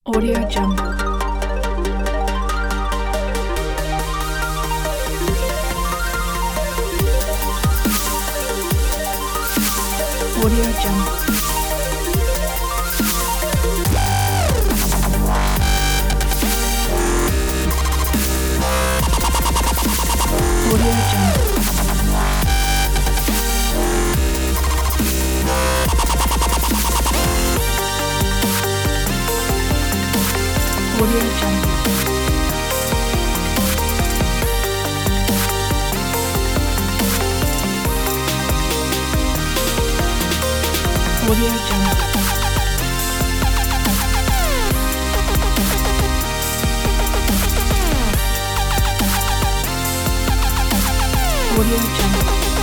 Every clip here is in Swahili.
Audio Jungle. Audio Jungle. Audio Jungle. Audio Jungle. Audio Jungle. Audio Jungle.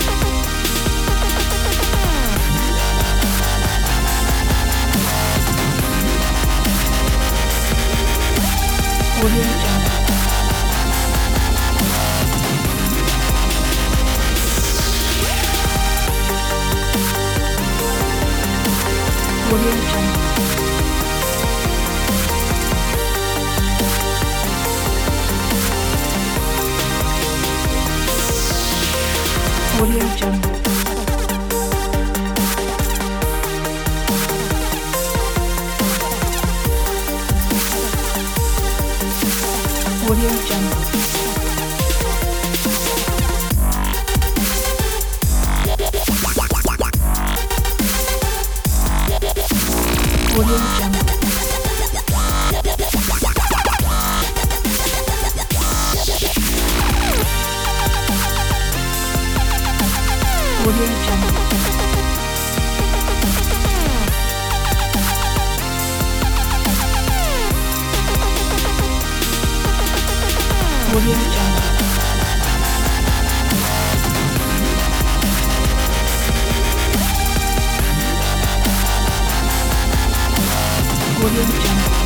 Audio Jungle. Audio Jungle. Audio Jungle. Audio Jungle. Audio Jungle. Audio Jungle. Audio Jungle. Audio Jungle.